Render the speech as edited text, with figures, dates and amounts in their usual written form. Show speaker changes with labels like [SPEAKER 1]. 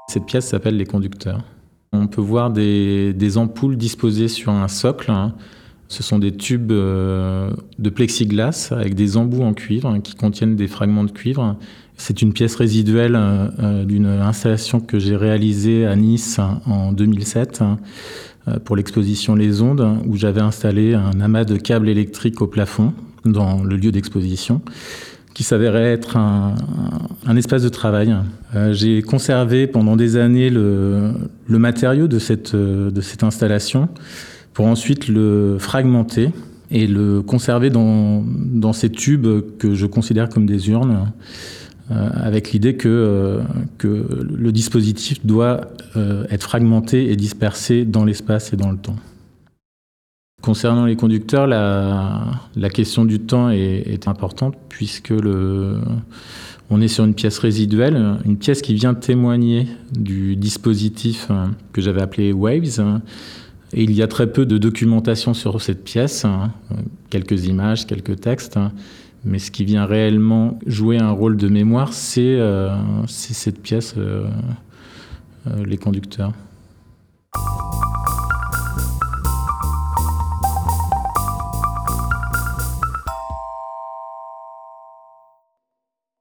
[SPEAKER 1] Cette pièce s'appelle les conducteurs. On peut voir des ampoules disposées sur un socle. Ce sont des tubes de plexiglas avec des embouts en cuivre qui contiennent des fragments de cuivre. C'est une pièce résiduelle d'une installation que j'ai réalisée à Nice en 2007 pour l'exposition Les Ondes, où j'avais installé un amas de câbles électriques au plafond dans le lieu d'exposition, qui s'avérait être un espace de travail. J'ai conservé pendant des années le matériau de cette installation pour ensuite le fragmenter et le conserver dans ces tubes que je considère comme des urnes, avec l'idée que le dispositif doit être fragmenté et dispersé dans l'espace et dans le temps. Concernant les conducteurs, la question du temps est importante puisque on est sur une pièce résiduelle, une pièce qui vient témoigner du dispositif que j'avais appelé Waves. Et il y a très peu de documentation sur cette pièce, quelques images, quelques textes, mais ce qui vient réellement jouer un rôle de mémoire, c'est cette pièce, les conducteurs.